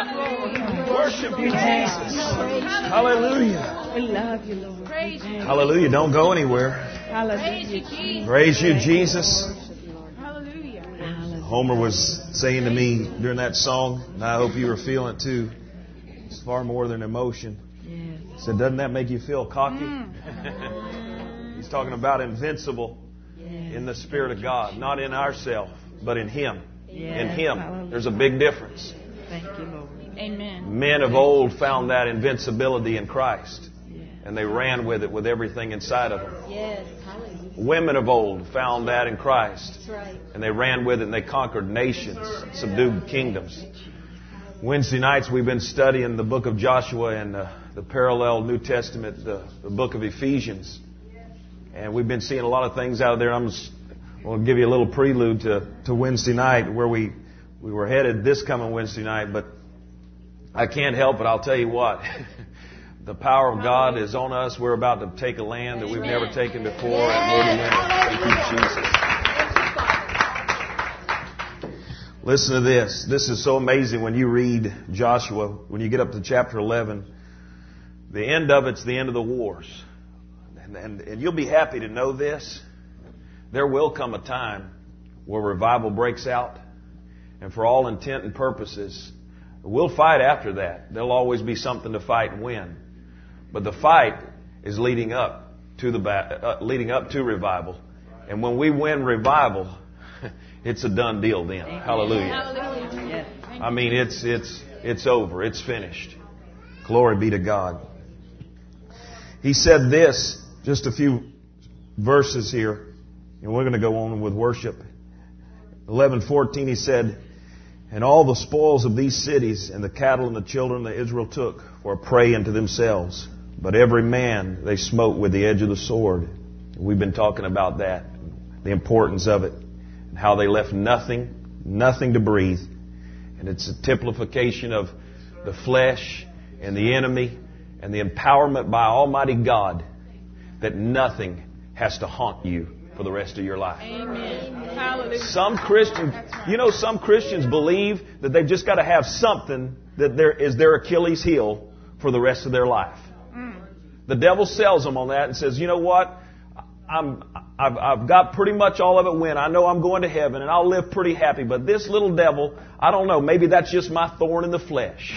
Worship you, Jesus. Hallelujah. We love you, Lord. Hallelujah. Don't go anywhere. Hallelujah. Praise you, Jesus. Hallelujah. Homer was saying to me during that song, and I hope you were feeling it too, it's far more than emotion. He said, doesn't that make you feel cocky? He's talking about invincible in the Spirit of God, not in ourselves, but in Him. In Him. There's a big difference. Thank you, Lord. Amen. Men of old found that invincibility in Christ, and they ran with it with everything inside of them. Yes. Hallelujah. Women of old found that in Christ, That's right. and they ran with it, and they conquered nations, subdued kingdoms. Wednesday nights we've been studying the book of Joshua and the parallel New Testament, the book of Ephesians. And we've been seeing a lot of things out of there. I'm going to give you a little prelude to Wednesday night, where we were headed this coming Wednesday night. But I can't help it. I'll tell you what. The power of God is on us. We're about to take a land that we've never taken before, and we're to win it. Thank you, Jesus. Listen to this. This is so amazing when you read Joshua. When you get up to chapter 11, the end of it's the end of the wars. And you'll be happy to know this. There will come a time where revival breaks out. And for all intent and purposes, we'll fight after that. There'll always be something to fight and win. But the fight is leading up to revival. And when we win revival, it's a done deal then. Hallelujah. Hallelujah. I mean, it's over. It's finished. Glory be to God. He said this, just a few verses here, and we're going to go on with worship. 11:14, he said, and all the spoils of these cities and the cattle and the children that Israel took were a prey unto themselves. But every man they smote with the edge of the sword. We've been talking about that, the importance of it, and how they left nothing to breathe. And it's a typification of the flesh and the enemy and the empowerment by Almighty God that nothing has to haunt you for the rest of your life. Amen. Hallelujah. Some Christians believe that they've just got to have something that is their Achilles heel for the rest of their life. The devil sells them on that and says, you know what? I've got pretty much all of it win. I know I'm going to heaven and I'll live pretty happy. But this little devil, I don't know. Maybe that's just my thorn in the flesh.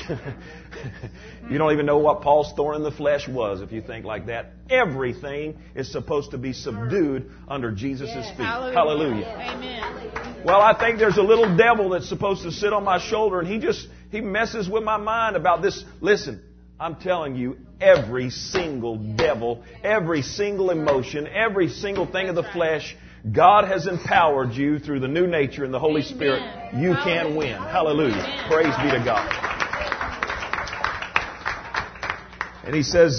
You don't even know what Paul's thorn in the flesh was if you think like that. Everything is supposed to be subdued under Jesus' feet. Hallelujah. Amen. Well, I think there's a little devil that's supposed to sit on my shoulder, and he messes with my mind about this. Listen, I'm telling you, every single devil, every single emotion, every single thing of the flesh, God has empowered you through the new nature and the Holy Spirit. You can win. Hallelujah. Praise be to God. And he says,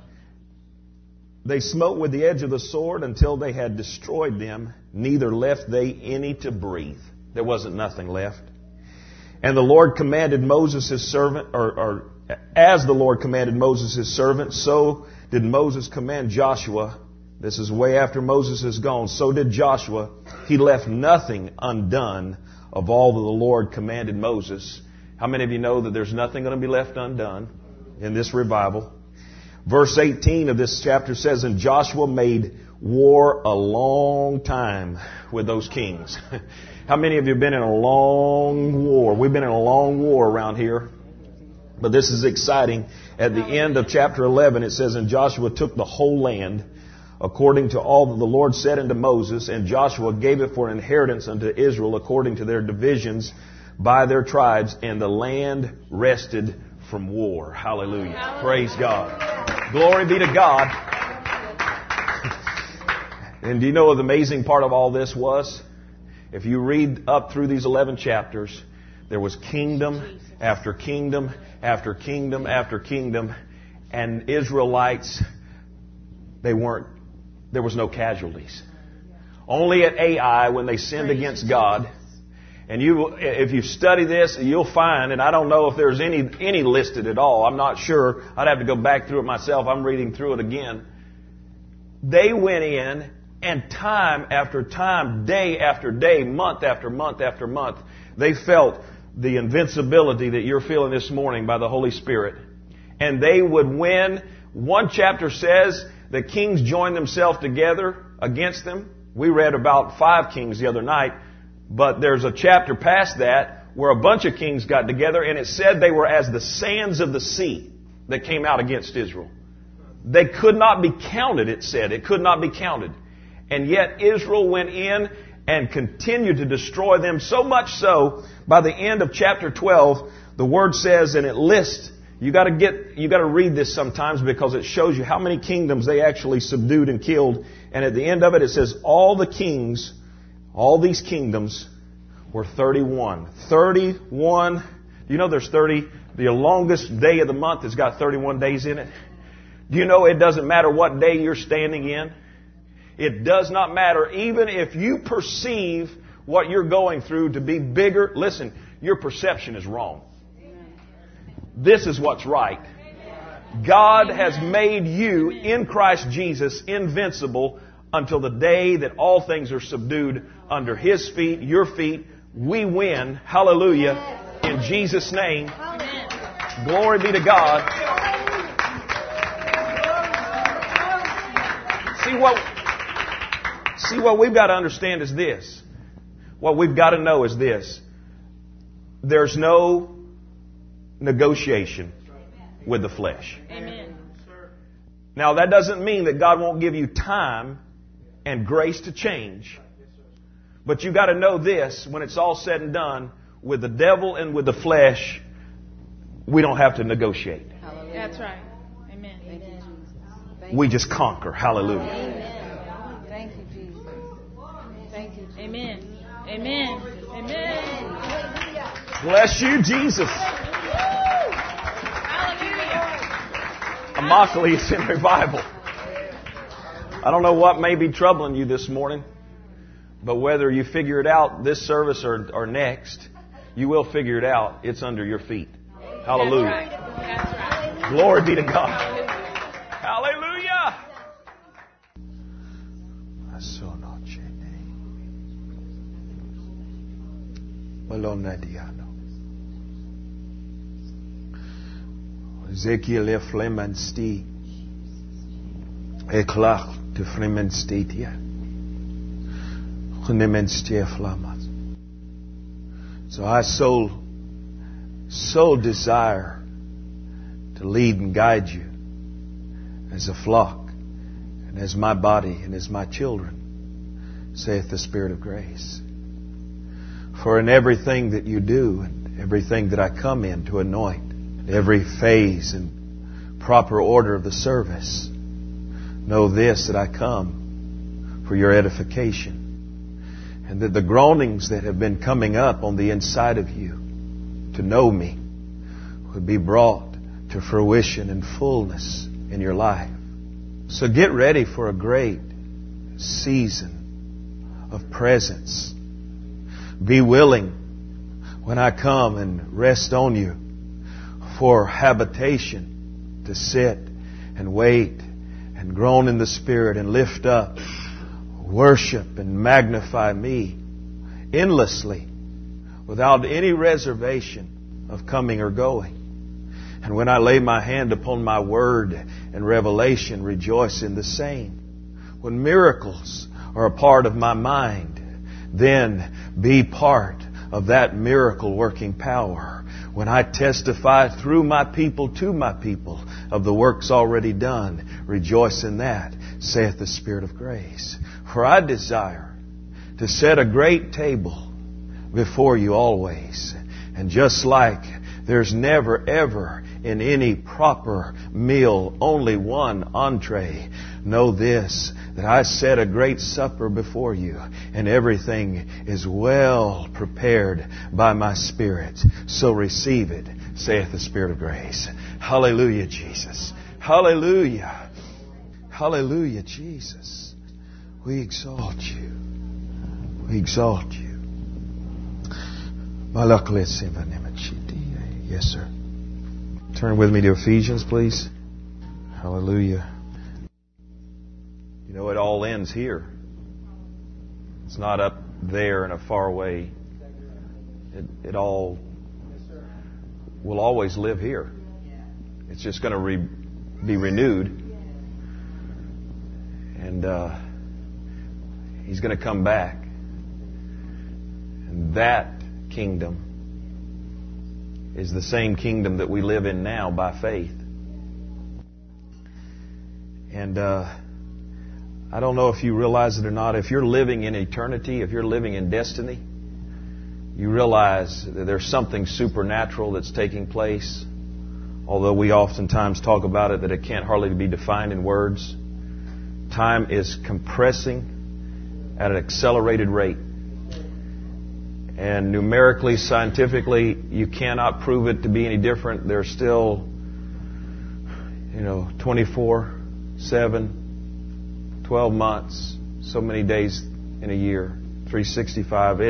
they smote with the edge of the sword until they had destroyed them, neither left they any to breathe. There wasn't nothing left. And the Lord commanded Moses his servant, or as the Lord commanded Moses his servant, so did Moses command Joshua. This is way after Moses is gone. So did Joshua. He left nothing undone of all that the Lord commanded Moses. How many of you know that there's nothing going to be left undone in this revival? Verse 18 of this chapter says, and Joshua made war a long time with those kings. How many of you have been in a long war? We've been in a long war around here. But this is exciting. At the end of chapter 11, it says, and Joshua took the whole land according to all that the Lord said unto Moses, and Joshua gave it for an inheritance unto Israel according to their divisions by their tribes, and the land rested from war. Hallelujah. Praise God. Glory be to God. And do you know what the amazing part of all this was? If you read up through these 11 chapters, there was kingdom after kingdom after kingdom after kingdom, and Israelites, there was no casualties. Only at Ai, when they sinned against God. And if you study this, you'll find, and I don't know if there's any listed at all. I'm not sure. I'd have to go back through it myself. I'm reading through it again. They went in, and time after time, day after day, month after month after month, they felt the invincibility that you're feeling this morning by the Holy Spirit. And they would win. One chapter says the kings joined themselves together against them. We read about 5 kings the other night. But there's a chapter past that where a bunch of kings got together, and it said they were as the sands of the sea that came out against Israel. They could not be counted, it said. It could not be counted. And yet Israel went in and continued to destroy them, so much so, by the end of chapter 12, the Word says, and it lists, you got to read this sometimes because it shows you how many kingdoms they actually subdued and killed. And at the end of it, it says all the kings, all these kingdoms were 31. 31. You know there's 30. The longest day of the month has got 31 days in it. Do you know it doesn't matter what day you're standing in? It does not matter. Even if you perceive what you're going through to be bigger, listen, your perception is wrong. This is what's right. God has made you in Christ Jesus invincible until the day that all things are subdued under His feet, your feet. We win. Hallelujah. In Jesus' name. Glory be to God. See what we've got to understand is this. What we've got to know is this. There's no negotiation with the flesh. Amen. Now that doesn't mean that God won't give you time and grace to change. But you got to know this, when it's all said and done, with the devil and with the flesh, we don't have to negotiate. That's right. Amen. Thank you, Jesus. We just conquer. Hallelujah. Amen. Thank you, Jesus. Thank you, Jesus. Amen. Amen. Amen. Bless you, Jesus. Immokalee is in revival. I don't know what may be troubling you this morning, but whether you figure it out this service or next, you will figure it out. It's under your feet. Hallelujah. That's right. Glory be to God. Hallelujah. Ezekiel e flemensti eklach te flemenstetia genemenstie flamas. So I so desire to lead and guide you as a flock and as my body and as my children, saith the Spirit of grace. For in everything that you do and everything that I come in to anoint, every phase and proper order of the service, know this, that I come for your edification. And that the groanings that have been coming up on the inside of you to know me would be brought to fruition and fullness in your life. So get ready for a great season of presence. Be willing when I come and rest on you for habitation, to sit and wait and groan in the Spirit and lift up, worship and magnify me endlessly without any reservation of coming or going. And when I lay my hand upon my word and revelation, rejoice in the same. When miracles are a part of my mind, then be part of that miracle working power. When I testify through my people to my people of the works already done, rejoice in that, saith the Spirit of grace. For I desire to set a great table before you always. And just like there's never ever in any proper meal only one entree, know this, that I set a great supper before you, and everything is well prepared by my Spirit. So receive it, saith the Spirit of grace. Hallelujah, Jesus. Hallelujah. Hallelujah, Jesus. We exalt you. We exalt you. Yes, sir. Turn with me to Ephesians, please. Hallelujah. You know, it all ends here. It's not up there in a far away. It all will always live here. It's just going to be renewed. And He's going to come back. And that kingdom is the same kingdom that we live in now by faith. And I don't know if you realize it or not. If you're living in eternity, if you're living in destiny, you realize that there's something supernatural that's taking place. Although we oftentimes talk about it, that it can't hardly be defined in words. Time is compressing at an accelerated rate. And numerically, scientifically, you cannot prove it to be any different. There's still, 24/7, 12 months, so many days in a year, 365.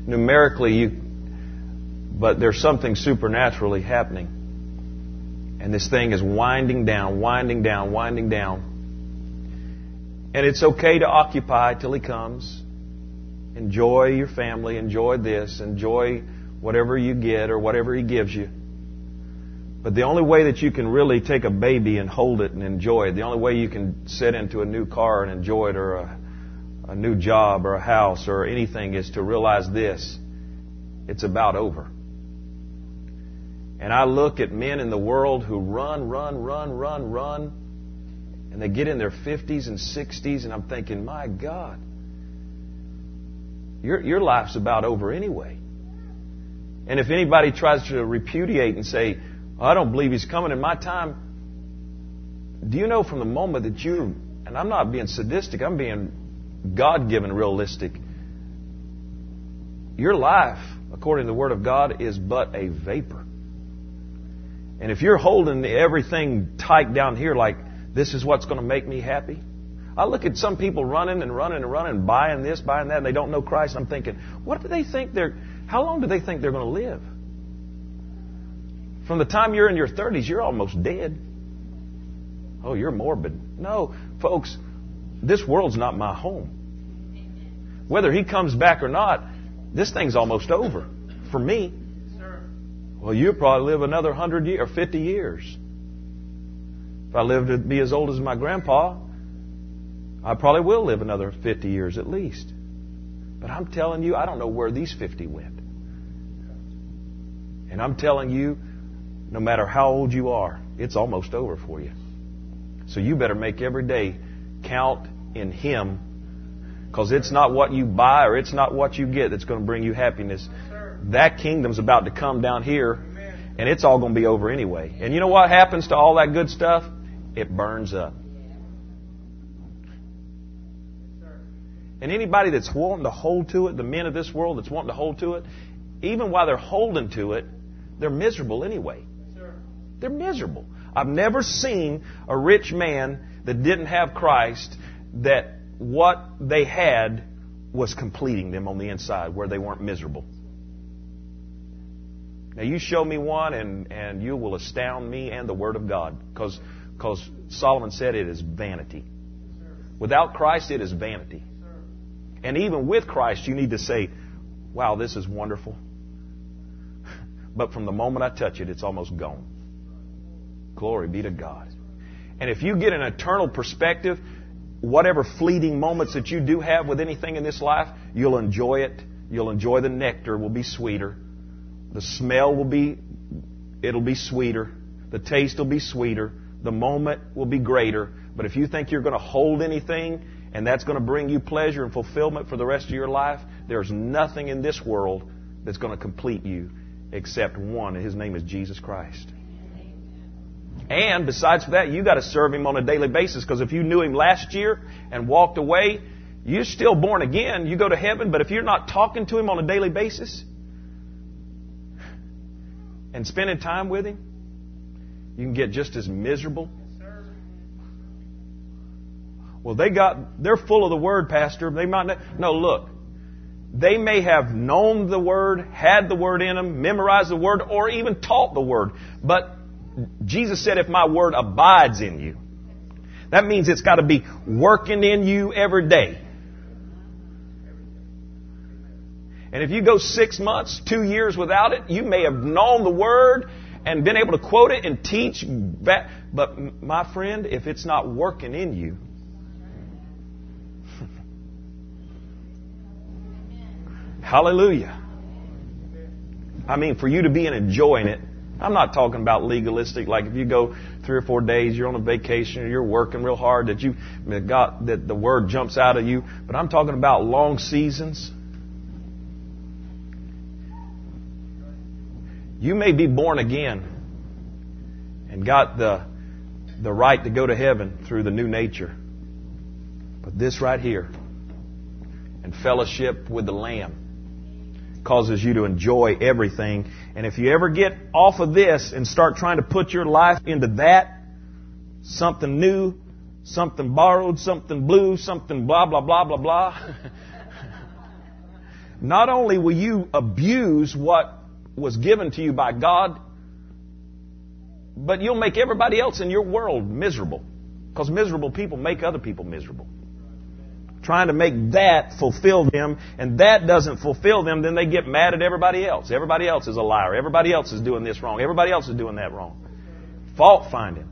But there's something supernaturally happening. And this thing is winding down, winding down, winding down. And it's okay to occupy till He comes. Enjoy your family, enjoy this, enjoy whatever you get or whatever He gives you. But the only way that you can really take a baby and hold it and enjoy it, the only way you can sit into a new car and enjoy it, or a new job or a house or anything, is to realize this: it's about over. And I look at men in the world who run, and they get in their 50s and 60s, and I'm thinking, my God, your life's about over anyway. And if anybody tries to repudiate and say, I don't believe He's coming in my time, do you know from the moment that and I'm not being sadistic, I'm being God-given realistic, your life, according to the Word of God, is but a vapor. And if you're holding everything tight down here like, this is what's going to make me happy. I look at some people running, buying this, buying that, and they don't know Christ. I'm thinking, what do they think how long do they think they're going to live? From the time you're in your 30s, you're almost dead. Oh, you're morbid. No, folks, this world's not my home. Whether He comes back or not, this thing's almost over for me. Well, you'll probably live another 100 years or 50 years. If I live to be as old as my grandpa, I probably will live another 50 years at least. But I'm telling you, I don't know where these 50 went. And I'm telling you, no matter how old you are, it's almost over for you. So you better make every day count in Him, because it's not what you buy or it's not what you get that's going to bring you happiness. That kingdom's about to come down here, and it's all going to be over anyway. And you know what happens to all that good stuff? It burns up. And anybody that's wanting to hold to it, the men of this world that's wanting to hold to it, even while they're holding to it, they're miserable anyway. They're miserable. I've never seen a rich man that didn't have Christ that what they had was completing them on the inside, where they weren't miserable. Now you show me one and you will astound me and the Word of God, because Solomon said it is vanity. Without Christ, it is vanity. And even with Christ, you need to say, wow, this is wonderful. But from the moment I touch it, it's almost gone. Glory be to God. And if you get an eternal perspective, whatever fleeting moments that you do have with anything in this life, you'll enjoy it. You'll enjoy the nectar, will be sweeter. The smell it'll be sweeter. The taste will be sweeter. The moment will be greater. But if you think you're going to hold anything and that's going to bring you pleasure and fulfillment for the rest of your life, there's nothing in this world that's going to complete you except one, and His name is Jesus Christ. And besides that, you got to serve Him on a daily basis, because if you knew Him last year and walked away, you're still born again. You go to heaven, but if you're not talking to Him on a daily basis and spending time with Him, you can get just as miserable. Well, they're full of the Word, Pastor. They might not. No, look. They may have known the Word, had the Word in them, memorized the Word, or even taught the Word. But Jesus said, if my Word abides in you, that means it's got to be working in you every day. And if you go 6 months, 2 years without it, you may have known the Word and been able to quote it and teach back. But my friend, if it's not working in you, hallelujah. I mean, for you to be enjoying it. I'm not talking about legalistic, like if you go 3 or 4 days, you're on a vacation, or you're working real hard, that the word jumps out of you. But I'm talking about long seasons. You may be born again and got the right to go to heaven through the new nature. But this right here, and fellowship with the Lamb, causes you to enjoy everything. And if you ever get off of this and start trying to put your life into that, something new, something borrowed, something blue, something blah, blah, blah, blah, blah, not only will you abuse what was given to you by God, but you'll make everybody else in your world miserable. Because miserable people make other people miserable. Trying to make that fulfill them, and that doesn't fulfill them, then they get mad at everybody else. Everybody else is a liar. Everybody else is doing this wrong. Everybody else is doing that wrong. Fault finding.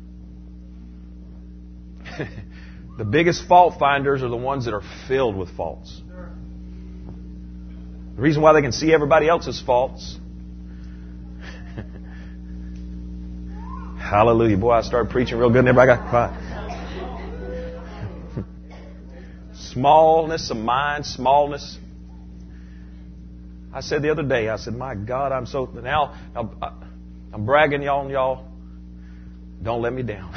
The biggest fault finders are the ones that are filled with faults. The reason why they can see everybody else's faults. Hallelujah. Boy, I started preaching real good and everybody got quiet. Smallness of mind, smallness. I said the other day, I said, my God, now I'm bragging on y'all. Don't let me down.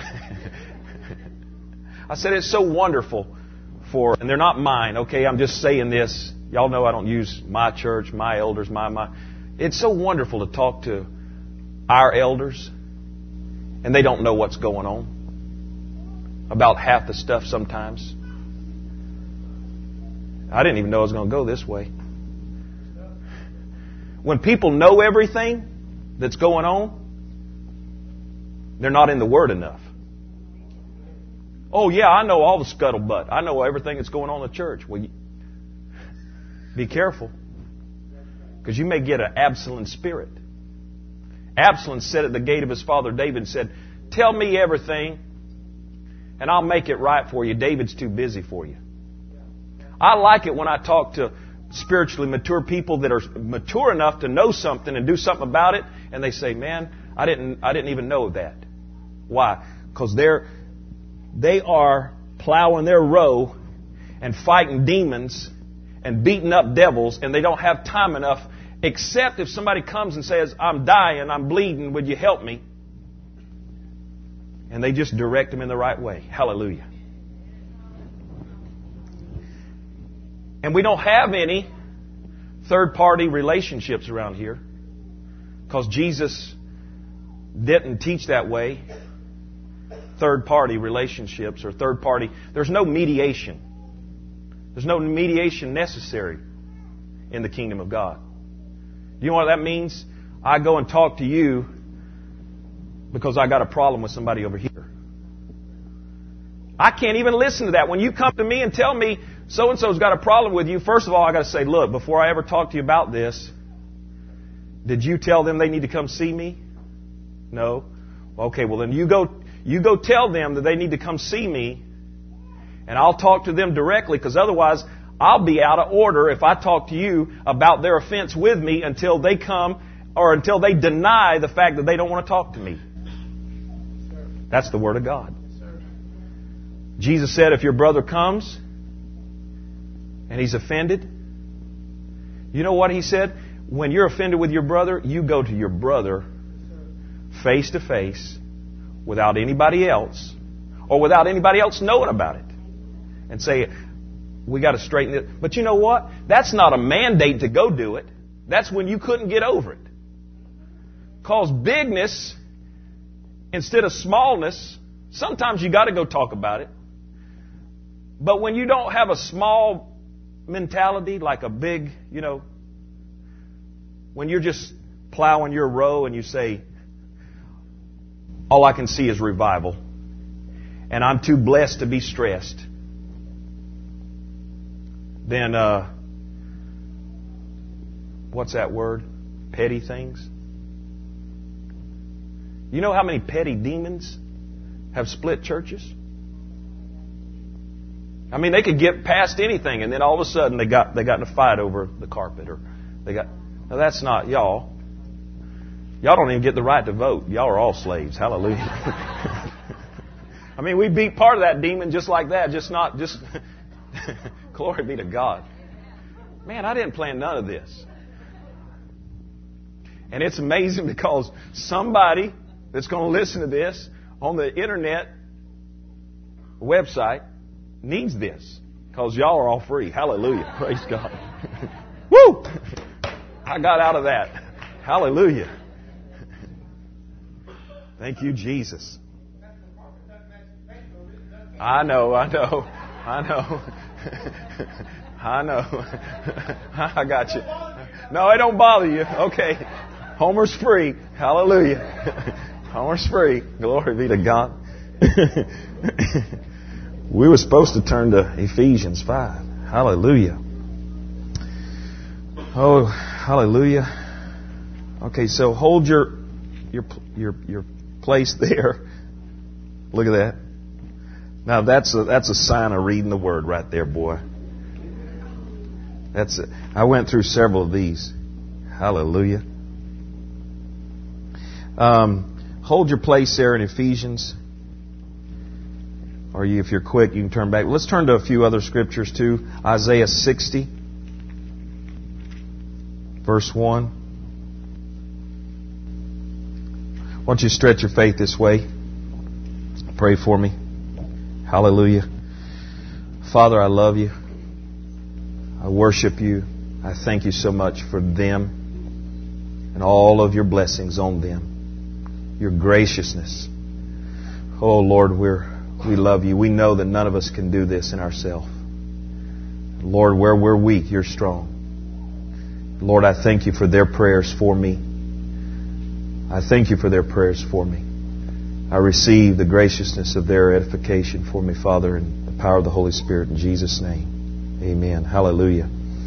I said, it's so wonderful and they're not mine, okay? I'm just saying this. Y'all know I don't use my church, my elders, my. It's so wonderful to talk to our elders, and they don't know what's going on about half the stuff sometimes. I didn't even know it was going to go this way. When people know everything that's going on, they're not in the Word enough. Oh, yeah, I know all the scuttlebutt. I know everything that's going on in the church. Well, be careful, because you may get an Absalom spirit. Absalom sat at the gate of his father David and said, tell me everything, and I'll make it right for you. David's too busy for you. I like it when I talk to spiritually mature people that are mature enough to know something and do something about it, and they say, man, I didn't even know that. Why? Because they are plowing their row and fighting demons and beating up devils, and they don't have time enough, except if somebody comes and says, I'm dying, I'm bleeding, would you help me? And they just direct them in the right way. Hallelujah. And we don't have any third-party relationships around here, because Jesus didn't teach that way. Third-party relationships or third-party. There's no mediation. There's no mediation necessary in the kingdom of God. Do you know what that means? I go and talk to you because I got a problem with somebody over here. I can't even listen to that. When you come to me and tell me so-and-so's got a problem with you, first of all, I got to say, look, before I ever talk to you about this, did you tell them they need to come see me? No. Okay, well then you go tell them that they need to come see me, and I'll talk to them directly, because otherwise I'll be out of order if I talk to you about their offense with me until they come or until they deny the fact that they don't want to talk to me. That's the Word of God. Jesus said, if your brother comes and he's offended, you know what He said? When you're offended with your brother, you go to your brother face to face without anybody else, or without anybody else knowing about it, and say, we got to straighten it. But you know what? That's not a mandate to go do it. That's when you couldn't get over it. Cause bigness instead of smallness, sometimes you got to go talk about it. But when you don't have a small mentality, like a big, when you're just plowing your row and you say, all I can see is revival, and I'm too blessed to be stressed, then what's that word? Petty things? You know how many petty demons have split churches? I mean, they could get past anything, and then all of a sudden they got in a fight over the carpet, or they got. Now that's not y'all. Y'all don't even get the right to vote. Y'all are all slaves. Hallelujah. I mean, we beat part of that demon just like that. Just glory be to God. Man, I didn't plan none of this. And it's amazing because somebody that's going to listen to this on the internet website needs this. Because y'all are all free. Hallelujah. Praise God. Woo! I got out of that. Hallelujah. Thank you, Jesus. I know. I got you. No, it don't bother you. Okay. Homer's free. Hallelujah. Homer's free. Glory be to God. We were supposed to turn to Ephesians 5. Hallelujah. Oh, hallelujah. Okay, so hold your place there. Look at that. Now that's a sign of reading the Word right there, boy. That's it. I went through several of these. Hallelujah. Hold your place there in Ephesians. Or if you're quick, you can turn back. Let's turn to a few other scriptures too. Isaiah 60, verse 1. Why don't you stretch your faith this way? Pray for me. Hallelujah. Father, I love you. I worship you. I thank you so much for them and all of your blessings on them. Your graciousness. Oh, Lord, we love you. We know that none of us can do this in ourselves. Lord, where we're weak, you're strong. Lord, I thank you for their prayers for me. I thank you for their prayers for me. I receive the graciousness of their edification for me, Father, and the power of the Holy Spirit in Jesus' name. Amen. Hallelujah.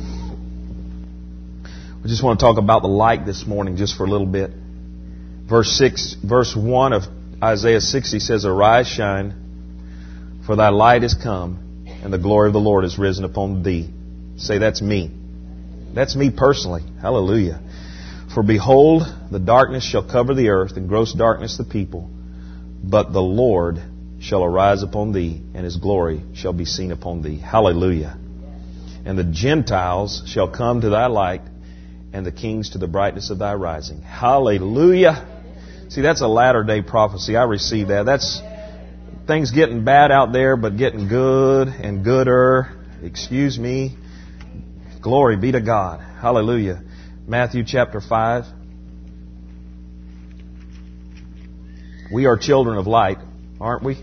We just want to talk about the light this morning just for a little bit. Verse 1 of Isaiah 60 says, Arise, shine, for thy light is come, and the glory of the Lord is risen upon thee. Say, that's me. That's me personally. Hallelujah. For behold, the darkness shall cover the earth, and gross darkness the people. But the Lord shall arise upon thee, and His glory shall be seen upon thee. Hallelujah. And the Gentiles shall come to thy light, and the kings to the brightness of thy rising. Hallelujah. See, that's a latter-day prophecy. I receive that. That's things getting bad out there, but getting good and gooder. Excuse me. Glory be to God. Hallelujah. Matthew chapter 5. We are children of light, aren't we?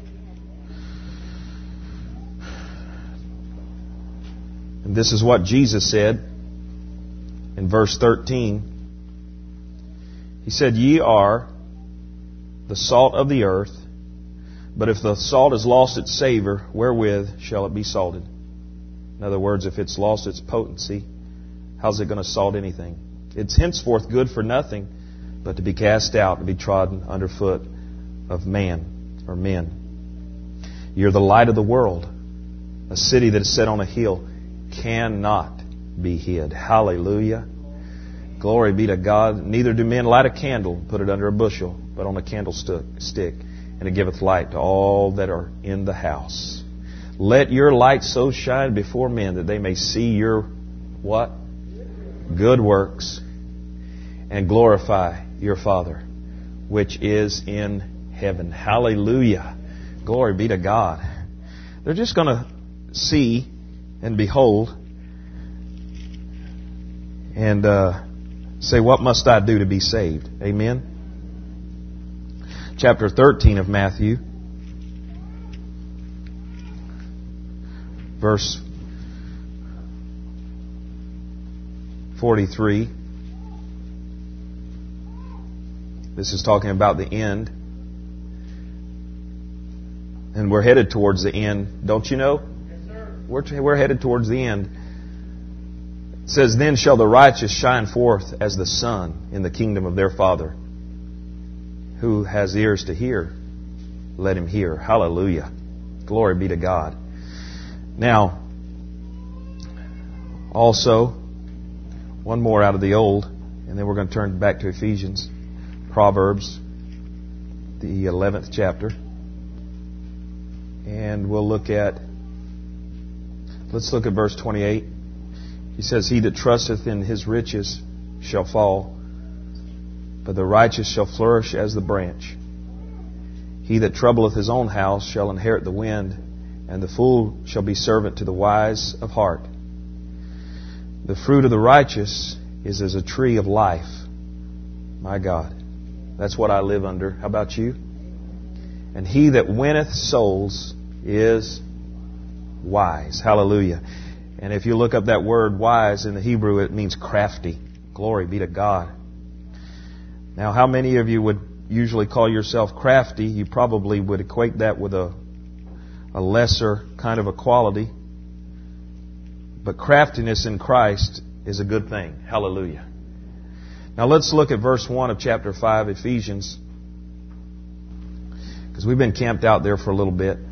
And this is what Jesus said in verse 13. He said, Ye are the salt of the earth, but if the salt has lost its savor, wherewith shall it be salted? In other words, if it's lost its potency, how's it going to salt anything? It's henceforth good for nothing, but to be cast out, to be trodden underfoot of man or men. You're the light of the world. A city that is set on a hill cannot be hid. Hallelujah. Glory be to God. Neither do men light a candle, put it under a bushel, but on a candlestick, and it giveth light to all that are in the house. Let your light so shine before men that they may see your what? Good works, and glorify your Father, which is in heaven. Hallelujah. Glory be to God. They're just going to see and behold and say, what must I do to be saved? Amen. Chapter 13 of Matthew, verse 43. This is talking about the end. And we're headed towards the end. Don't you know? Yes, sir. We're headed towards the end. It says, Then shall the righteous shine forth as the sun in the kingdom of their Father. Who has ears to hear, let him hear. Hallelujah. Glory be to God. Now, also, one more out of the Old, and then we're going to turn back to Ephesians. Proverbs, the 11th chapter. And we'll let's look at verse 28. He says, He that trusteth in his riches shall fall, but the righteous shall flourish as the branch. He that troubleth his own house shall inherit the wind, and the fool shall be servant to the wise of heart. The fruit of the righteous is as a tree of life. My God. That's what I live under. How about you? And he that winneth souls is wise. Hallelujah. And if you look up that word wise in the Hebrew, it means crafty. Glory be to God. Now, how many of you would usually call yourself crafty? You probably would equate that with a lesser kind of a quality. But craftiness in Christ is a good thing. Hallelujah. Now let's look at verse 1 of chapter 5, Ephesians. Because we've been camped out there for a little bit.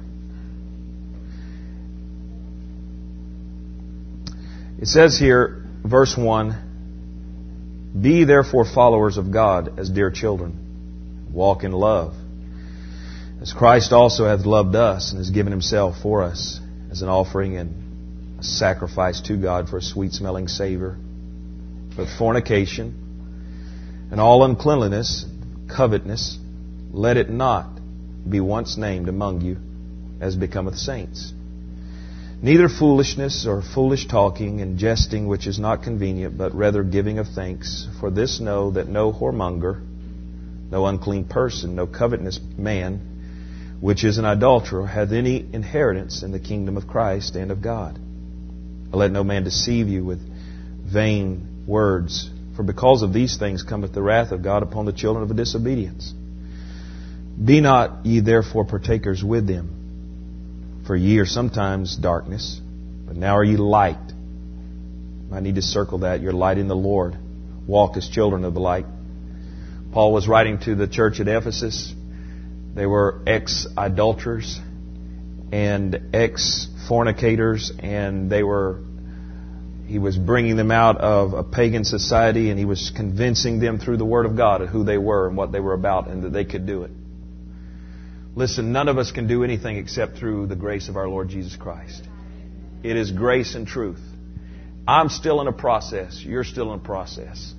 It says here, verse 1, Be therefore followers of God as dear children. Walk in love. As Christ also hath loved us and has given himself for us as an offering and a sacrifice to God for a sweet-smelling savor. But fornication and all uncleanliness, covetousness, let it not be once named among you as becometh saints. Neither foolishness or foolish talking and jesting which is not convenient, but rather giving of thanks. For this know that no whoremonger, no unclean person, no covetous man, which is an adulterer, hath any inheritance in the kingdom of Christ and of God. Let no man deceive you with vain words, for because of these things cometh the wrath of God upon the children of disobedience. Be not ye therefore partakers with them. For ye are sometimes darkness, but now are ye light. I need to circle that. You're light in the Lord. Walk as children of the light. Paul was writing to the church at Ephesus. They were ex-adulterers and ex-fornicators, and he was bringing them out of a pagan society, and he was convincing them through the Word of God of who they were and what they were about, and that they could do it. Listen, none of us can do anything except through the grace of our Lord Jesus Christ. It is grace and truth. I'm still in a process. You're still in a process.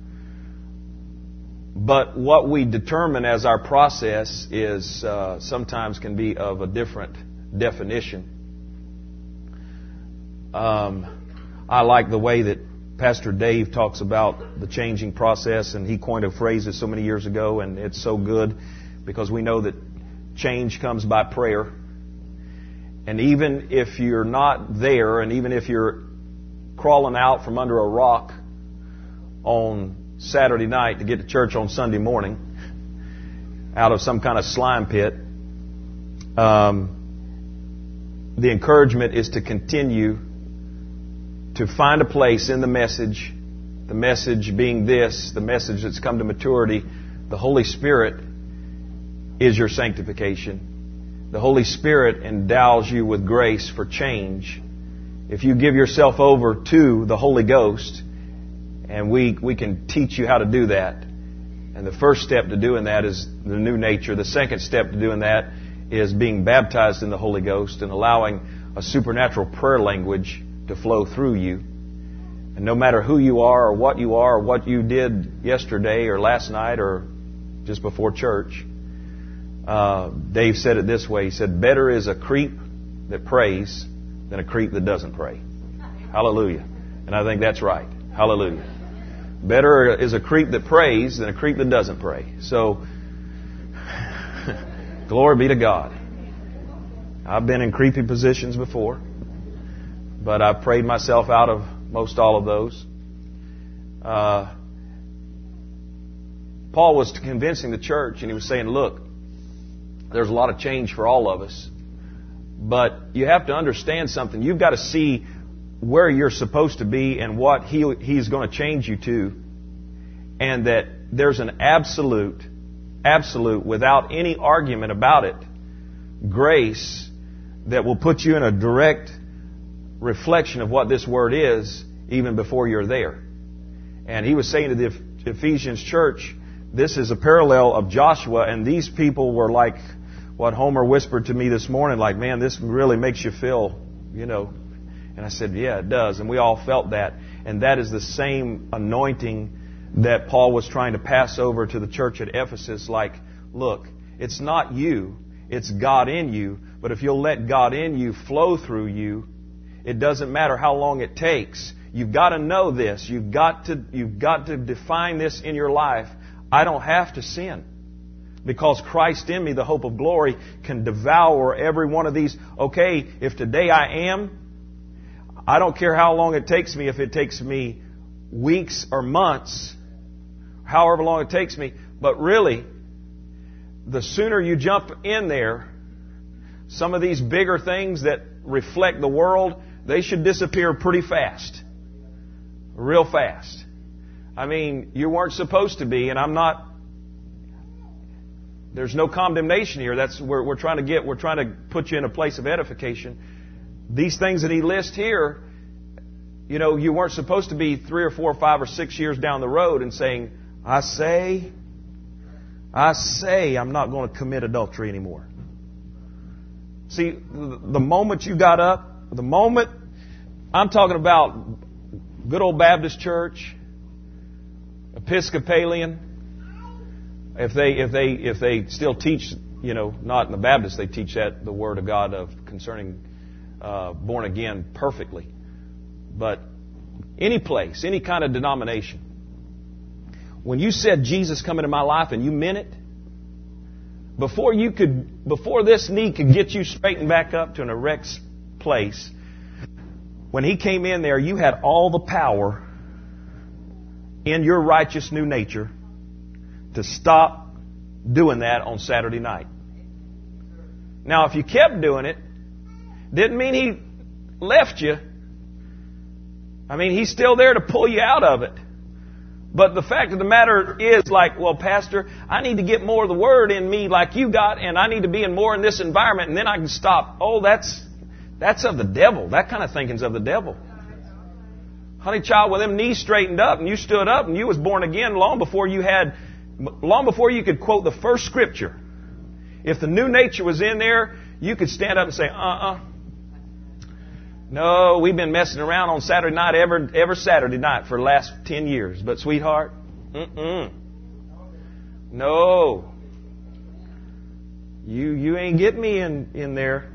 But what we determine as our process is sometimes can be of a different definition. I like the way that Pastor Dave talks about the changing process, and he coined a phrase so many years ago, and it's so good because we know that change comes by prayer. And even if you're not there, and even if you're crawling out from under a rock on Saturday night to get to church on Sunday morning, out of some kind of slime pit, the encouragement is to continue to find a place in the message being this, the message that's come to maturity. The Holy Spirit is your sanctification. The Holy Spirit endows you with grace for change. If you give yourself over to the Holy Ghost, and we can teach you how to do that. And the first step to doing that is the new nature. The second step to doing that is being baptized in the Holy Ghost and allowing a supernatural prayer language to flow through you. And no matter who you are or what you did yesterday or last night or just before church, Dave said it this way. He said, better is a creep that prays than a creep that doesn't pray. Hallelujah. And I think that's right. Hallelujah. Better is a creep that prays than a creep that doesn't pray. So, glory be to God. I've been in creepy positions before, but I've prayed myself out of most all of those. Paul was convincing the church, and he was saying, look, there's a lot of change for all of us, but you have to understand something. You've got to see where you're supposed to be and what He's going to change you to, and that there's an absolute absolute, without any argument about it, grace that will put you in a direct reflection of what this word is even before you're there. And he was saying to the Ephesians church, this is a parallel of Joshua, and these people were like what Homer whispered to me this morning, like, man, this really makes you feel, And I said, yeah, it does. And we all felt that. And that is the same anointing that Paul was trying to pass over to the church at Ephesus. Like, look, it's not you, it's God in you. But if you'll let God in you flow through you, it doesn't matter how long it takes. You've got to know this. You've got to define this in your life. I don't have to sin, because Christ in me, the hope of glory, can devour every one of these. Okay, if today I am, I don't care how long it takes me, if it takes me weeks or months, however long it takes me. But really, the sooner you jump in there, some of these bigger things that reflect the world, they should disappear pretty fast. Real fast. I mean, you weren't supposed to be, and I'm not... There's no condemnation here. That's where we're trying to put you in a place of edification. These things that he lists here, you weren't supposed to be 3 or 4 or 5 or 6 years down the road and saying, I say I'm not going to commit adultery anymore. See, the moment you got up, I'm talking about good old Baptist church, Episcopalian. If they still teach, not in the Baptist, they teach that the Word of God concerning born again perfectly. But any place, any kind of denomination, when you said Jesus come into my life and you meant it, before this knee could get you straightened back up to an erect place, when He came in there, you had all the power in your righteous new nature to stop doing that on Saturday night. Now, if you kept doing it, didn't mean He left you. I mean, He's still there to pull you out of it. But the fact of the matter is, like, well, Pastor, I need to get more of the Word in me like you got, and I need to be in more in this environment, and then I can stop. Oh, that's of the devil. That kind of thinking's of the devil. Honey child, with them knees straightened up, and you stood up, and you was born again long before you could quote the first scripture. If the new nature was in there, you could stand up and say, no, we've been messing around on Saturday night every Saturday night for the last 10 years. But sweetheart, no. You ain't getting me in there.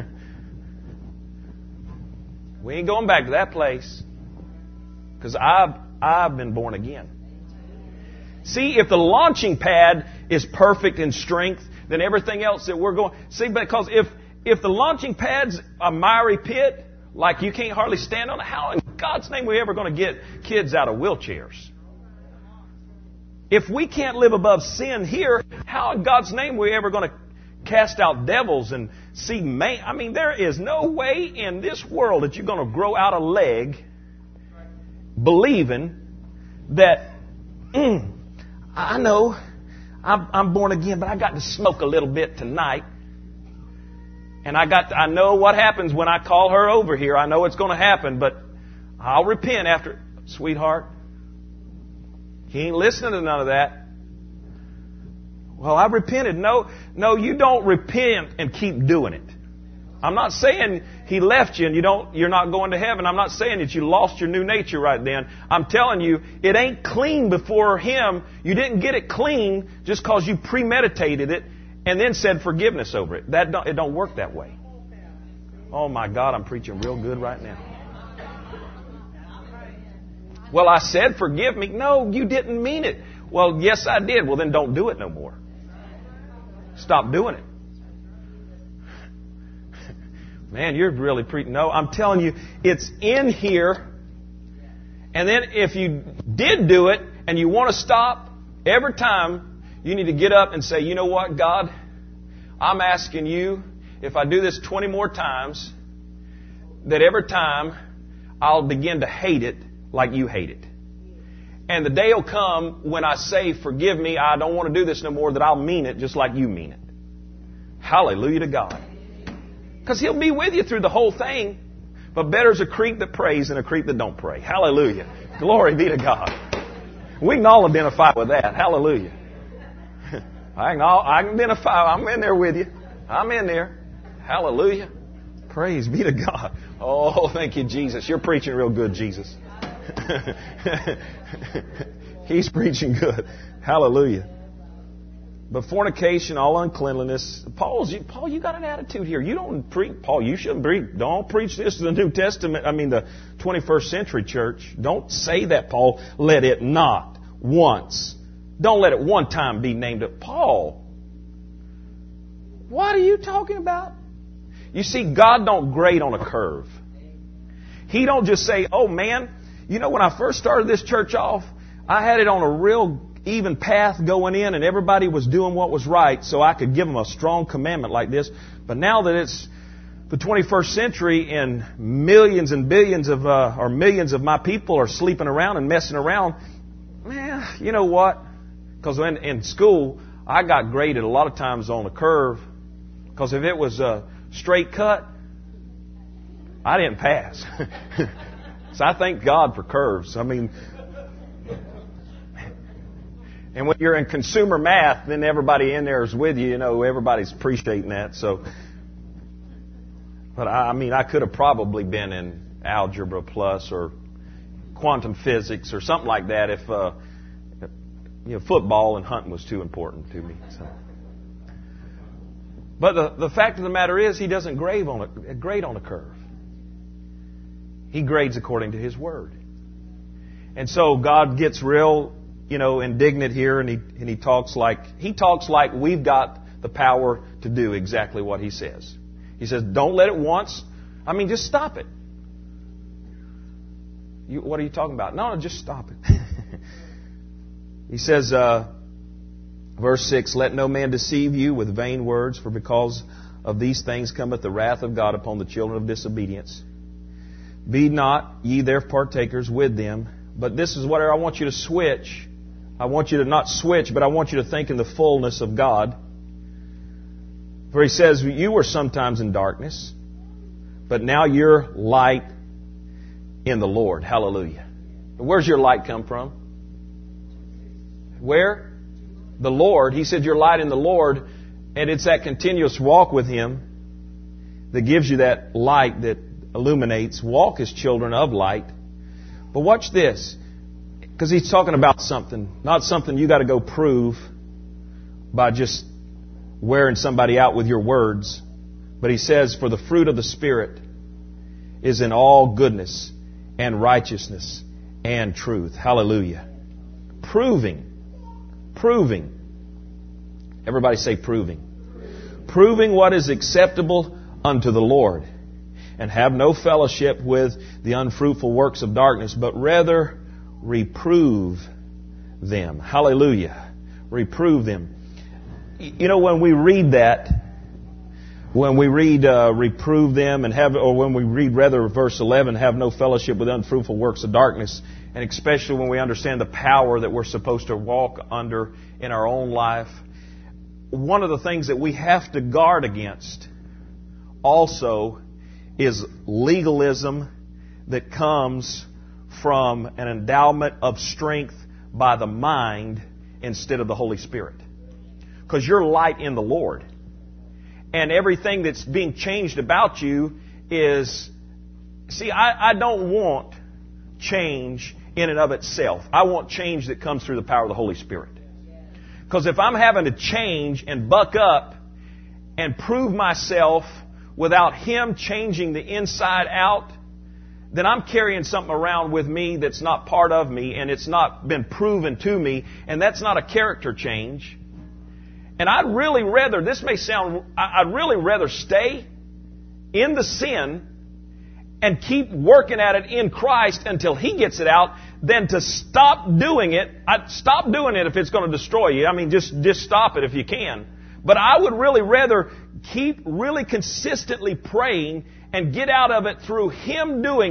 We ain't going back to that place. Because I've been born again. See, if the launching pad is perfect in strength, then everything else that we're going... See, because if the launching pad's a miry pit, like you can't hardly stand on it, how in God's name are we ever going to get kids out of wheelchairs? If we can't live above sin here, how in God's name are we ever going to cast out devils and see man? I mean, there is no way in this world that you're going to grow out a leg believing that, I know I'm born again, but I got to smoke a little bit tonight. And I know what happens when I call her over here. I know it's going to happen, but I'll repent after. Sweetheart, he ain't listening to none of that. Well, I repented. No, you don't repent and keep doing it. I'm not saying He left you and you're not going to heaven. I'm not saying that you lost your new nature right then. I'm telling you, it ain't clean before Him. You didn't get it clean just because you premeditated it and then said forgiveness over it. It don't work that way. Oh my God, I'm preaching real good right now. Well, I said forgive me. No, you didn't mean it. Well, yes, I did. Well, then don't do it no more. Stop doing it. Man, you're really preaching. No, I'm telling you, it's in here. And then if you did do it and you want to stop, every time you need to get up and say, you know what, God, I'm asking you, if I do this 20 more times, that every time I'll begin to hate it like you hate it. And the day will come when I say, forgive me, I don't want to do this no more, that I'll mean it just like you mean it. Hallelujah to God. Because He'll be with you through the whole thing. But better is a creep that prays than a creep that don't pray. Hallelujah. Glory be to God. We can all identify with that. Hallelujah. I can identify. I'm in there with you. I'm in there. Hallelujah. Praise be to God. Oh, thank you, Jesus. You're preaching real good, Jesus. He's preaching good. Hallelujah. But fornication, all uncleanliness. Paul, you got an attitude here. You don't preach. Paul, you shouldn't preach. Don't preach this to the New Testament. The 21st century church. Don't say that, Paul. Let it not once. Don't let it one time be named up. Paul, what are you talking about? You see, God don't grade on a curve. He don't just say, oh man, when I first started this church off, I had it on a real even path going in and everybody was doing what was right so I could give them a strong commandment like this. But now that it's the 21st century and millions and billions of, or millions of my people are sleeping around and messing around, man, you know what? Because in school, I got graded a lot of times on a curve. Because if it was a straight cut, I didn't pass. So I thank God for curves. And when you're in consumer math, then everybody in there is with you. Everybody's appreciating that. So, but I could have probably been in Algebra Plus or quantum physics or something like that if football and hunting was too important to me. So. But the fact of the matter is, He doesn't grade on a curve. He grades according to His Word. And so God gets real, indignant here, and he talks like we've got the power to do exactly what He says. He says, don't let it once. Just stop it. What are you talking about? No, just stop it. He says, verse 6, let no man deceive you with vain words, for because of these things cometh the wrath of God upon the children of disobedience. Be not ye their partakers with them. But this is what I want you to switch. I want you to not switch, but I want you to think in the fullness of God. For He says, you were sometimes in darkness, but now you're light in the Lord. Hallelujah. Where's your light come from? Where? The Lord. He said you're light in the Lord, and it's that continuous walk with Him that gives you that light that illuminates. Walk as children of light. But watch this, because He's talking about something, not something you got to go prove by just wearing somebody out with your words. But He says, for the fruit of the Spirit is in all goodness and righteousness and truth. Hallelujah. Proving. Everybody say proving. Proving what is acceptable unto the Lord. And have no fellowship with the unfruitful works of darkness, but rather reprove them. Hallelujah. Reprove them. When we read that, when we read reprove them and when we read rather verse 11, have no fellowship with unfruitful works of darkness, and especially when we understand the power that we're supposed to walk under in our own life, one of the things that we have to guard against also is legalism that comes from an endowment of strength by the mind instead of the Holy Spirit. Because you're light in the Lord. And everything that's being changed about you is... See, I don't want change in and of itself. I want change that comes through the power of the Holy Spirit. Because if I'm having to change and buck up and prove myself without Him changing the inside out, then I'm carrying something around with me that's not part of me, and it's not been proven to me, and that's not a character change. And I'd really rather stay in the sin and keep working at it in Christ until He gets it out than to stop doing it. Stop doing it if it's going to destroy you. Just stop it if you can. But I would really rather keep really consistently praying and get out of it through Him doing it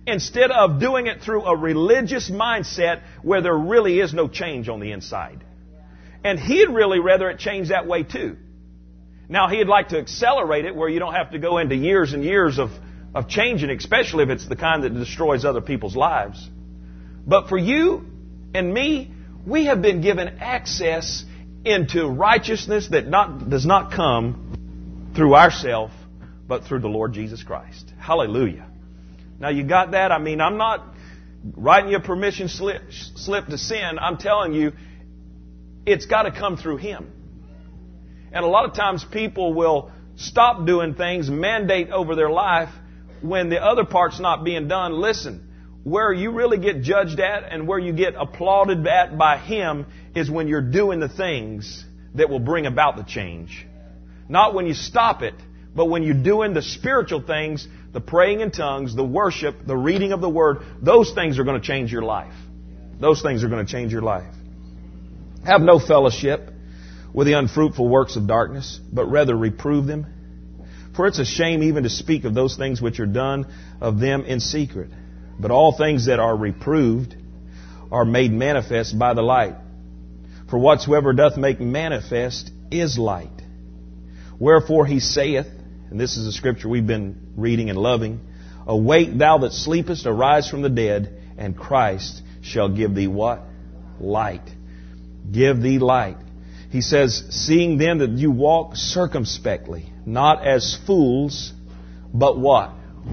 instead of doing it through a religious mindset where there really is no change on the inside. And he'd really rather it change that way too. Now, he'd like to accelerate it where you don't have to go into years and years of changing, especially if it's the kind that destroys other people's lives. But for you and me, we have been given access into righteousness that does not come through ourselves, but through the Lord Jesus Christ. Hallelujah. Now, you got that? I mean, I'm not writing you a permission slip to sin. I'm telling you, it's got to come through Him. And a lot of times people will stop doing things, mandate over their life, when the other part's not being done. Listen, where you really get judged at and where you get applauded at by Him is when you're doing the things that will bring about the change. Not when you stop it, but when you're doing the spiritual things, the praying in tongues, the worship, the reading of the Word, those things are going to change your life. Those things are going to change your life. Have no fellowship with the unfruitful works of darkness, but rather reprove them. For it's a shame even to speak of those things which are done of them in secret. But all things that are reproved are made manifest by the light. For whatsoever doth make manifest is light. Wherefore he saith, and this is a scripture we've been reading and loving, awake thou that sleepest, arise from the dead, and Christ shall give thee what? Light. Give thee light. He says, seeing then that you walk circumspectly, not as fools, but what?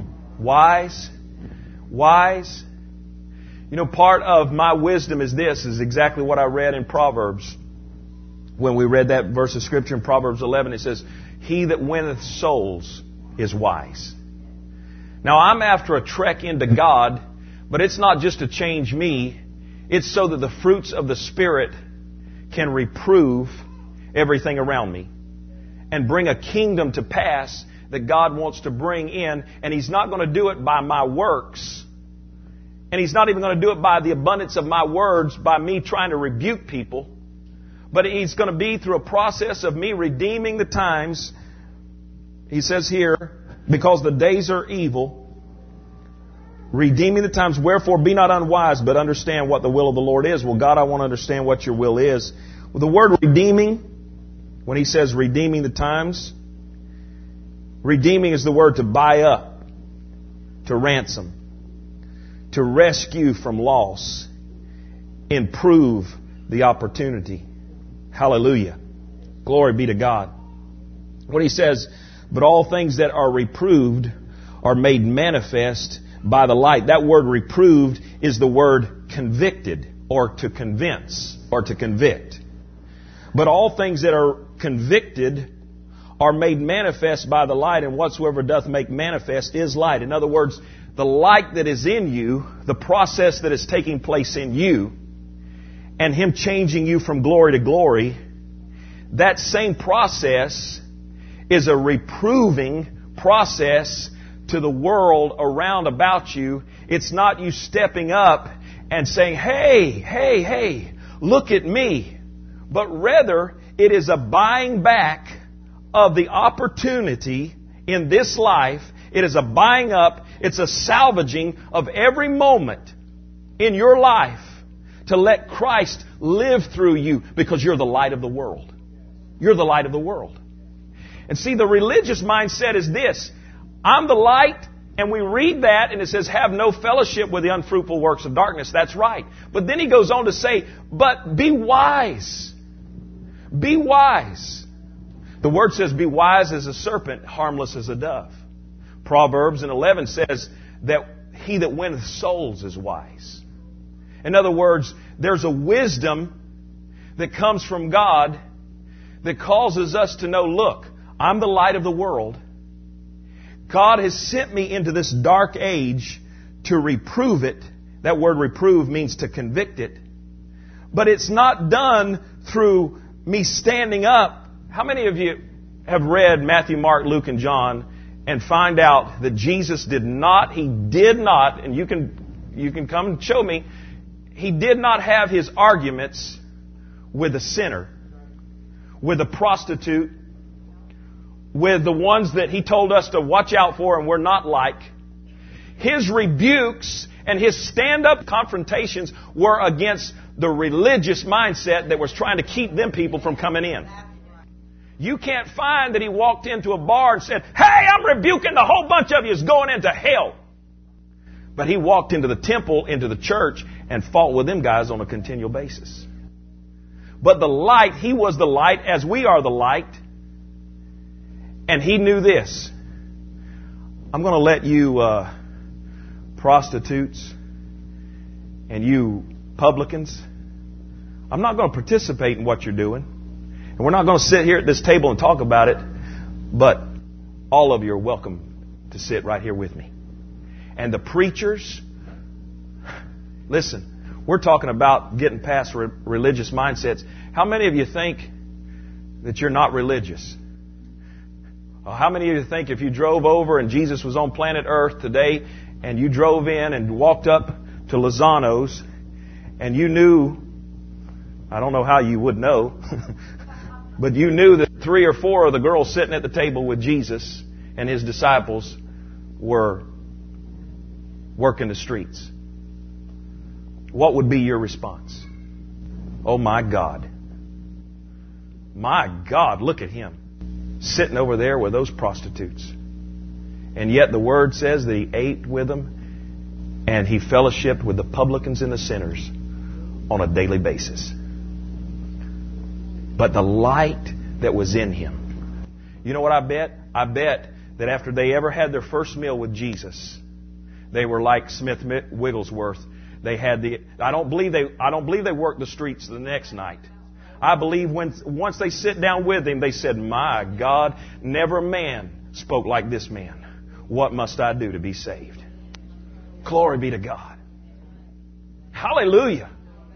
Wise. Wise. You know, part of my wisdom is this, is exactly what I read in Proverbs. When we read that verse of Scripture in Proverbs 11, it says, he that winneth souls is wise. Now, I'm after a trek into God, but it's not just to change me. It's so that the fruits of the Spirit can reprove everything around me and bring a kingdom to pass that God wants to bring in. And He's not going to do it by my works. And He's not even going to do it by the abundance of my words, by me trying to rebuke people. But He's going to be through a process of me redeeming the times. He says here, because the days are evil, redeeming the times, wherefore be not unwise, but understand what the will of the Lord is. Well, God, I want to understand what your will is. Well, the word redeeming, when He says redeeming the times, redeeming is the word to buy up, to ransom, to rescue from loss, improve the opportunity. Hallelujah. Glory be to God. When He says, but all things that are reproved are made manifest by the light. That word reproved is the word convicted, or to convince, or to convict. But all things that are convicted are made manifest by the light, and whatsoever doth make manifest is light. In other words, the light that is in you, the process that is taking place in you, and Him changing you from glory to glory, that same process is a reproving process to the world around about you. It's not you stepping up and saying, hey, look at me. But rather, it is a buying back of the opportunity in this life. It is a buying up, it's a salvaging of every moment in your life to let Christ live through you, because you're the light of the world. You're the light of the world. And see, the religious mindset is this. I'm the light, and we read that, and it says, have no fellowship with the unfruitful works of darkness. That's right. But then he goes on to say, but be wise. Be wise. The word says, be wise as a serpent, harmless as a dove. Proverbs 11 says that he that winneth souls is wise. In other words, there's a wisdom that comes from God that causes us to know, look, I'm the light of the world. God has sent me into this dark age to reprove it. That word reprove means to convict it. But it's not done through me standing up. How many of you have read Matthew, Mark, Luke, and John and find out that Jesus did not, and you can come and show me, He did not have His arguments with a sinner, with a prostitute, with the ones that He told us to watch out for and we're not like. His rebukes and His stand-up confrontations were against the religious mindset that was trying to keep them people from coming in. You can't find that He walked into a bar and said, "Hey, I'm rebuking the whole bunch of you is going into hell." But He walked into the temple, into the church, and fought with them guys on a continual basis. But the light, He was the light as we are the light. And He knew this. I'm going to let you prostitutes and you publicans, I'm not going to participate in what you're doing. And we're not going to sit here at this table and talk about it. But all of you are welcome to sit right here with me. And the preachers, listen, we're talking about getting past religious mindsets. How many of you think that you're not religious? How many of you think if you drove over and Jesus was on planet Earth today and you drove in and walked up to Lozano's and you knew, I don't know how you would know, but you knew that 3 or 4 of the girls sitting at the table with Jesus and His disciples were working the streets? What would be your response? Oh my God. My God, look at him. Sitting over there with those prostitutes. And yet the Word says that He ate with them and He fellowshiped with the publicans and the sinners on a daily basis. But the light that was in Him. You know what I bet? I bet that after they ever had their first meal with Jesus, they were like Smith Wigglesworth. They had I don't believe they worked the streets the next night. I believe once they sit down with Him, they said, "My God, never man spoke like this man. What must I do to be saved?" Glory be to God. Hallelujah.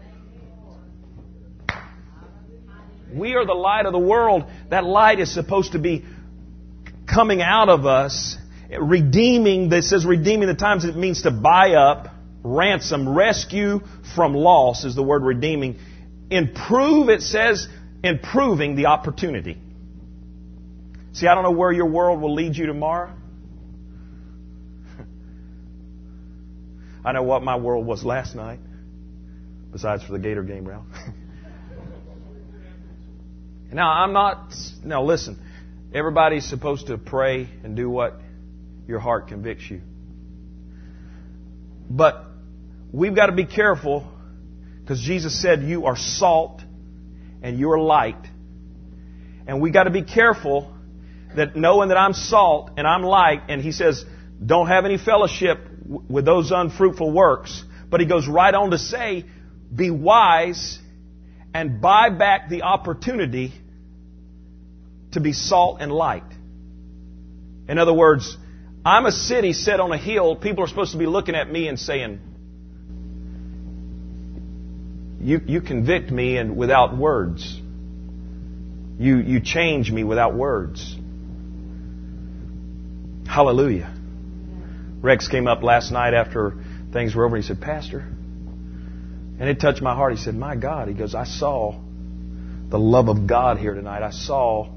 We are the light of the world. That light is supposed to be coming out of us, redeeming. That says redeeming the times. It means to buy up, ransom, rescue from loss is the word redeeming. Improve, it says, improving the opportunity. See, I don't know where your world will lead you tomorrow. I know what my world was last night, besides for the Gator game round. Now listen, everybody's supposed to pray and do what your heart convicts you. But we've got to be careful, because Jesus said you are salt and you are light. And we got to be careful that knowing that I'm salt and I'm light, and He says, don't have any fellowship with those unfruitful works. But He goes right on to say, be wise and buy back the opportunity to be salt and light. In other words, I'm a city set on a hill. People are supposed to be looking at me and saying, You convict me and without words. You change me without words. Hallelujah. Rex came up last night after things were over. He said, "Pastor," and it touched my heart. He said, "My God," he goes, "I saw the love of God here tonight. I saw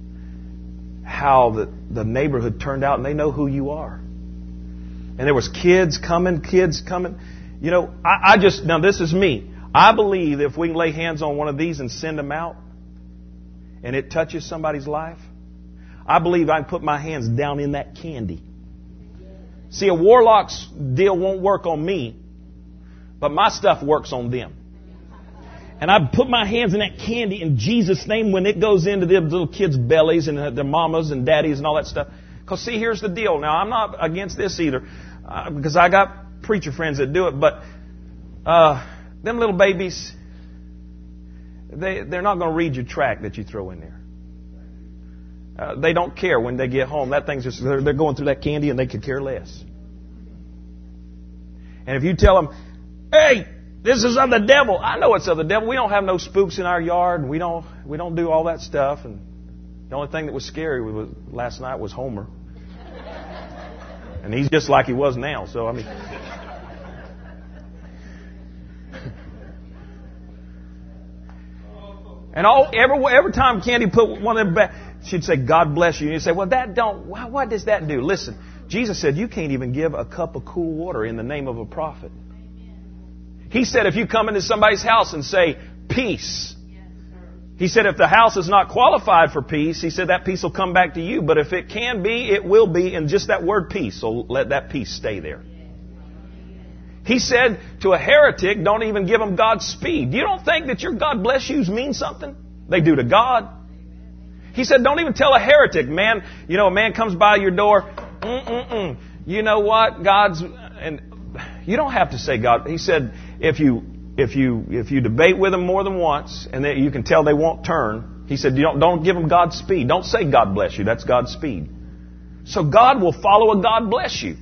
how the neighborhood turned out, and they know who you are. And there was kids coming. You know, now this is me. I believe if we can lay hands on one of these and send them out, and it touches somebody's life, I believe I can put my hands down in that candy. See, a warlock's deal won't work on me, but my stuff works on them. And I put my hands in that candy in Jesus' name when it goes into the little kids' bellies and their mamas and daddies and all that stuff. Because see, here's the deal. Now, I'm not against this either, because I got preacher friends that do it, but them little babies, they're not going to read your tract that you throw in there. They don't care when they get home. That thing's just, they're going through that candy and they could care less. And if you tell them, "Hey, this is of the devil," I know it's of the devil. We don't have no spooks in our yard, and we don't do all that stuff. And the only thing that was scary last night was Homer. And he's just like he was now. So, I mean. And every time Candy put one of them back, she'd say, God bless you. And you'd say, well, what does that do? Listen, Jesus said, you can't even give a cup of cool water in the name of a prophet. He said, if you come into somebody's house and say, peace. He said, if the house is not qualified for peace, he said, that peace will come back to you. But if it can be, it will be. And just that word peace, so let that peace stay there. He said to a heretic, don't even give them God's speed. You don't think that your God bless yous means something? They do to God. He said, don't even tell a heretic, man, a man comes by your door, you know what, and you don't have to say God. He said, if you debate with them more than once, and you can tell they won't turn, he said, don't give them God's speed. Don't say God bless you. That's God's speed. So God will follow a God bless you.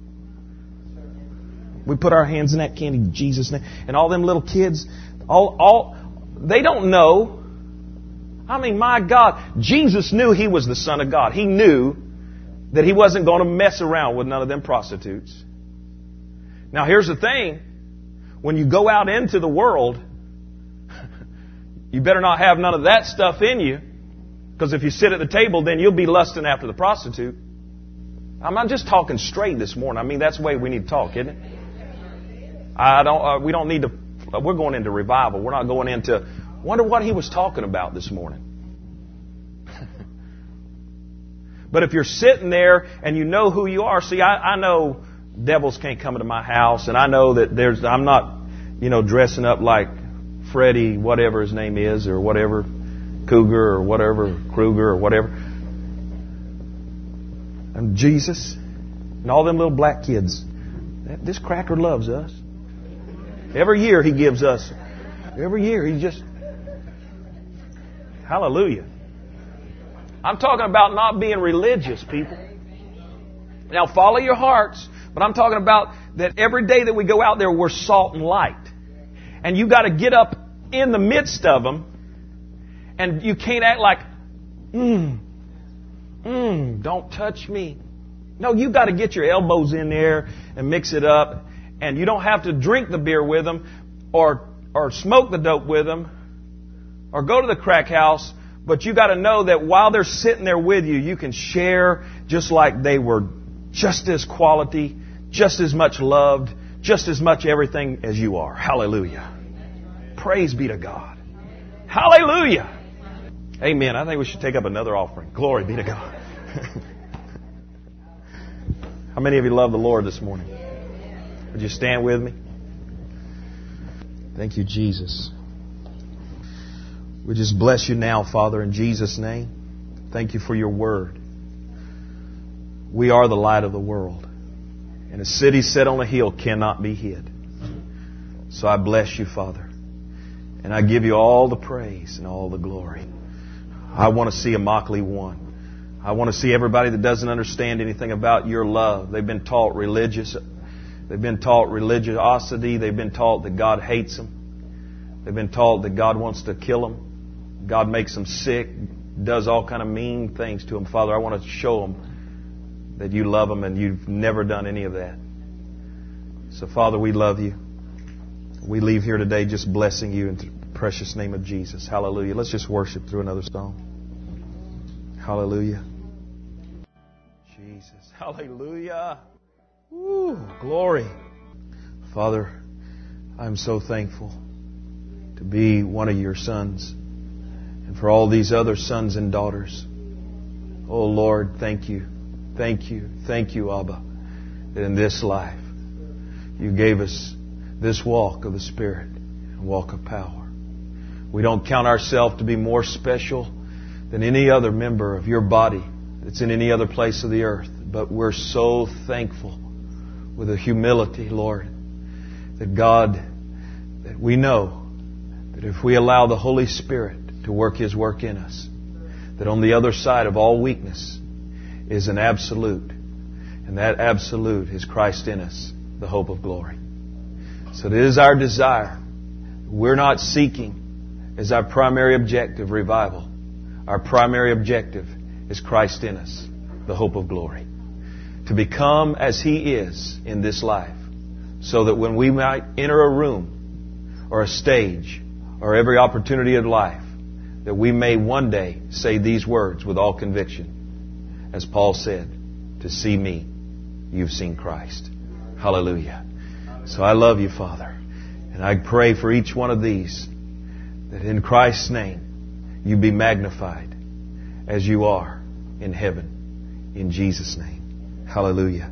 We put our hands in that candy in Jesus' name. And all them little kids, they don't know. I mean, my God, Jesus knew He was the Son of God. He knew that He wasn't going to mess around with none of them prostitutes. Now, here's the thing. When you go out into the world, you better not have none of that stuff in you. Because if you sit at the table, then you'll be lusting after the prostitute. I'm not just talking straight this morning. I mean, that's the way we need to talk, isn't it? We don't need to. We're going into revival. We're not going into. Wonder what he was talking about this morning. But if you're sitting there and you know who you are, see, I know devils can't come into my house, and I know that I'm not, dressing up like Freddie, whatever his name is, or whatever, Cougar, or whatever, Kruger, or whatever. And Jesus, and all them little black kids. This cracker loves us. Every year he gives us. Every year he just... Hallelujah. I'm talking about not being religious, people. Now follow your hearts, but I'm talking about that every day that we go out there, we're salt and light. And you got to get up in the midst of them, and you can't act like, don't touch me. No, you got to get your elbows in there and mix it up. And you don't have to drink the beer with them or smoke the dope with them or go to the crack house. But you got to know that while they're sitting there with you, you can share just like they were just as quality, just as much loved, just as much everything as you are. Hallelujah. Praise be to God. Hallelujah. Amen. I think we should take up another offering. Glory be to God. How many of you love the Lord this morning? Would you stand with me? Thank you, Jesus. We just bless you now, Father, in Jesus' name. Thank you for your word. We are the light of the world. And a city set on a hill cannot be hid. So I bless you, Father. And I give you all the praise and all the glory. I want to see Immokalee won. I want to see everybody that doesn't understand anything about your love. They've been taught They've been taught religiosity. They've been taught that God hates them. They've been taught that God wants to kill them. God makes them sick, does all kind of mean things to them. Father, I want to show them that you love them and you've never done any of that. So, Father, we love you. We leave here today just blessing you in the precious name of Jesus. Hallelujah. Let's just worship through another song. Hallelujah. Jesus. Hallelujah. Woo, glory. Father, I'm so thankful to be one of your sons and for all these other sons and daughters. Oh Lord, thank you. Thank you. Thank you, Abba, that in this life you gave us this walk of the Spirit and walk of power. We don't count ourselves to be more special than any other member of your body that's in any other place of the earth. But we're so thankful with a humility, Lord, that God, that we know that if we allow the Holy Spirit to work His work in us, that on the other side of all weakness is an absolute. And that absolute is Christ in us, the hope of glory. So it is our desire. We're not seeking as our primary objective revival. Our primary objective is Christ in us, the hope of glory. To become as He is in this life, so that when we might enter a room or a stage or every opportunity of life, that we may one day say these words with all conviction. As Paul said, to see me, you've seen Christ. Hallelujah. So I love you, Father. And I pray for each one of these that in Christ's name you be magnified as you are in heaven. In Jesus' name. Hallelujah.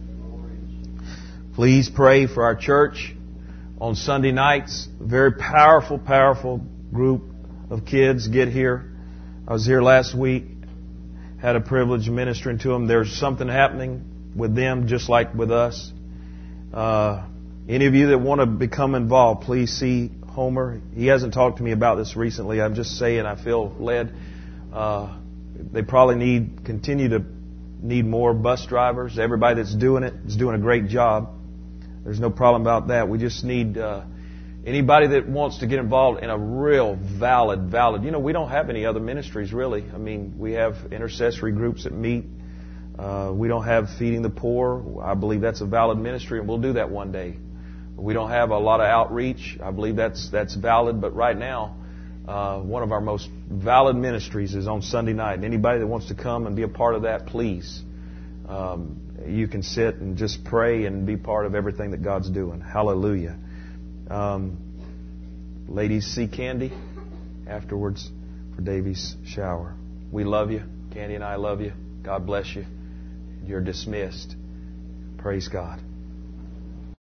Please pray for our church on Sunday nights. A very powerful, powerful group of kids get here. I was here last week. Had a privilege of ministering to them. There's something happening with them just like with us. Any of you that want to become involved, please see Homer. He hasn't talked to me about this recently. I'm just saying I feel led. They probably continue to need more bus drivers. Everybody that's doing it is doing a great job. There's no problem about that. We just need anybody that wants to get involved in a real valid. We don't have any other ministries really. I mean, we have intercessory groups that meet. We don't have feeding the poor. I believe that's a valid ministry, and we'll do that one day. We don't have a lot of outreach. I believe that's valid. But right now, one of our most valid ministries is on Sunday night. And anybody that wants to come and be a part of that, please. You can sit and just pray and be part of everything that God's doing. Hallelujah. Ladies, see Candy afterwards for Davy's shower. We love you. Candy and I love you. God bless you. You're dismissed. Praise God.